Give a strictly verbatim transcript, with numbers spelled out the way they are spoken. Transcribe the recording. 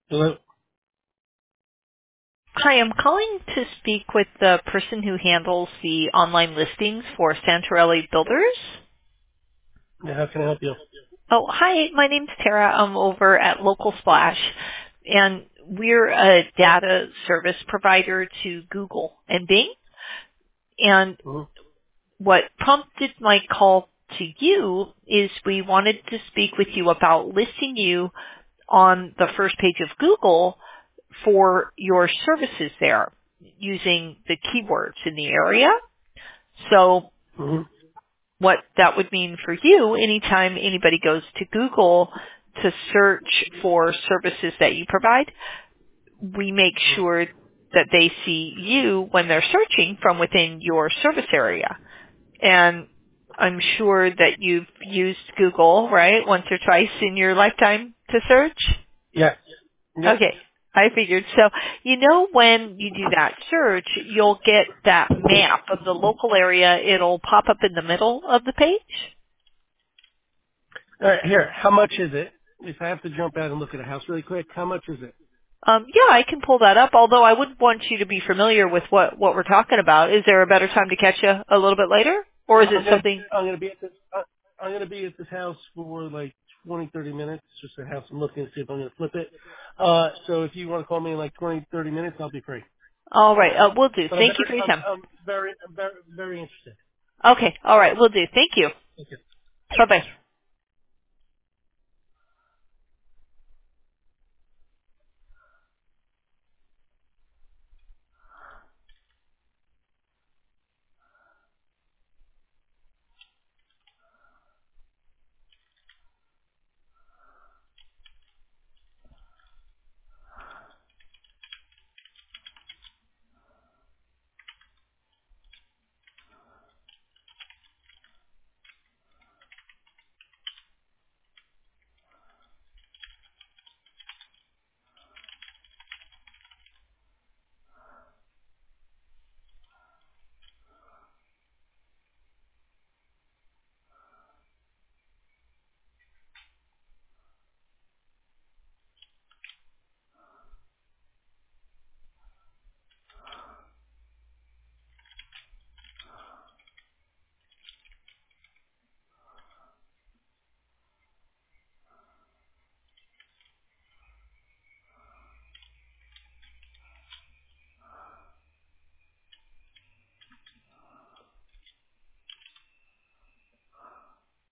Hello? Hi, I'm calling to speak with the person who handles the online listings for Santorelli Builders. Yeah, how can I help you? Oh, hi, my name's Tara. I'm over at Local Splash, and we're a data service provider to Google and Bing. And Mm-hmm. what prompted my call to you is we wanted to speak with you about listing you on the first page of Google for your services there using the keywords in the area. So Mm-hmm. what that would mean for you, anytime anybody goes to Google to search for services that you provide, we make sure that they see you when they're searching from within your service area. And I'm sure that you've used Google, right, once or twice in your lifetime to search? Yes. Yep. Okay, I figured. So, you know, when you do that search, you'll get that map of the local area. It'll pop up in the middle of the page. All right, here, how much is it? If I have to jump out and look at a house really quick, how much is it? Um, yeah, I can pull that up, although I would want you to be familiar with what, what we're talking about. Is there a better time to catch you a little bit later? Or is Well, it I'm gonna, something? I'm gonna be at this, uh, I'm gonna be at this house for like twenty, thirty minutes, just to have some looking to see if I'm gonna flip it. Uh, so if you want to call me in like twenty, thirty minutes, I'll be free. All right, uh, we'll do. But I'm Thank you very, for your I'm, time. I'm very, I'm very, very interested. Okay, all right, we'll do. Thank you. Thank you. Bye-bye.